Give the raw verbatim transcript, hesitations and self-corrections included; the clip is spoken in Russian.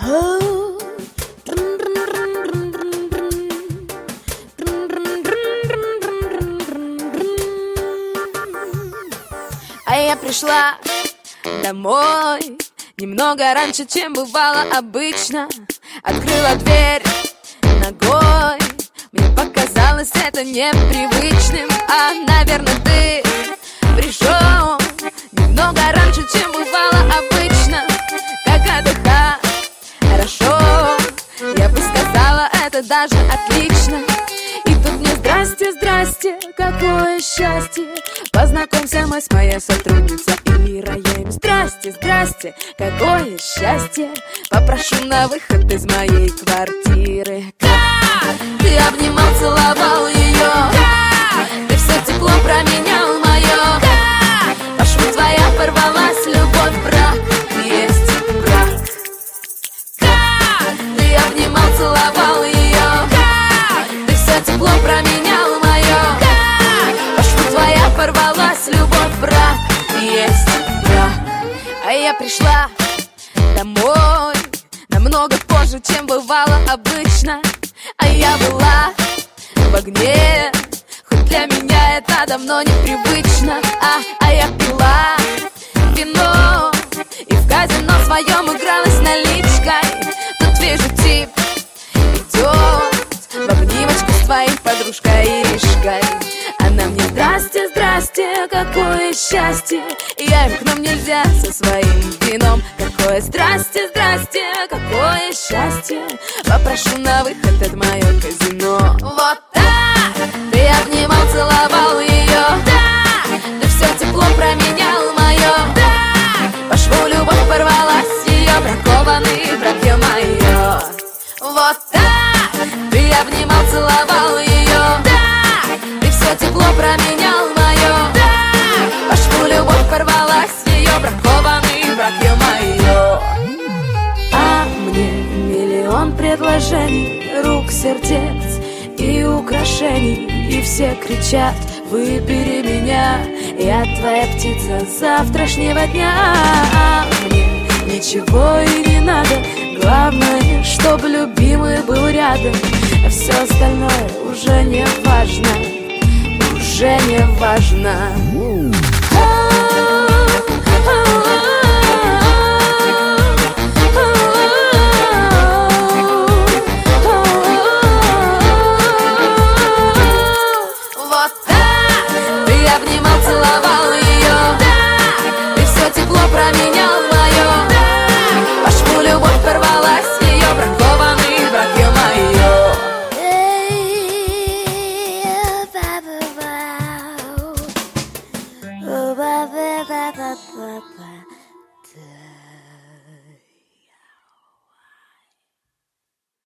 А я пришла домой немного раньше, чем бывало обычно. Открыла дверь ногой. Мне показалось это непривычным. А, наверное, ты пришел немного раньше, чем бывало обычно. Как отдыха, хорошо. Я бы сказала, это даже отлично. И тут мне здрасте, здрасте, какое счастье. Познакомься, мы с моей сотрудницей Ира. Я им здрасте, здрасте, какое счастье. Попрошу на выход из моей квартиры. Как ты обнимал, целовал ее, как ты все тепло променял мое, как по шву твоя порвалась любовь, брак, есть брак. Как ты обнимал, целовал ее, как ты все тепло променял мое, как по шву твоя порвалась любовь, брак, есть брак. А я пришла домой намного позже, чем бывало обычно. А я была в огне, хоть для меня это давно непривычно. А, а я пила вино и в казино своем игралась наличкой. Тут вижу, тип идет в обнимочку с твоей подружкой Иришкой. Она мне здрасте, здрасте, какое счастье. И я им к нам нельзя со своим вином. Какое здрасте, здрасте, какое счастье. Попрошу на выход, это мое казино. Вот так ты обнимал, целовал ее, да, ты все тепло променял мое, да, по шву любовь порвалась ее, бракованный брак, ё-моё. Вот так ты обнимал, целовал ее, да, ты все тепло променял мое, да, по шву любовь порвалась ее, бракованный брак, ё-моё. А мне миллион предложений, рук, сердец и украшений. И все кричат: выбери меня, я твоя птица завтрашнего дня. А мне ничего и не надо, главное, чтобы любимый был рядом. А все остальное уже не важно, уже не важно. Вот так ты обнимал, целовал ее, да, ты все тепло променял мое, да, по шву любовь порвалась ее, бракованный брак, ё-моё. Ba ba ba ba ba ba ba.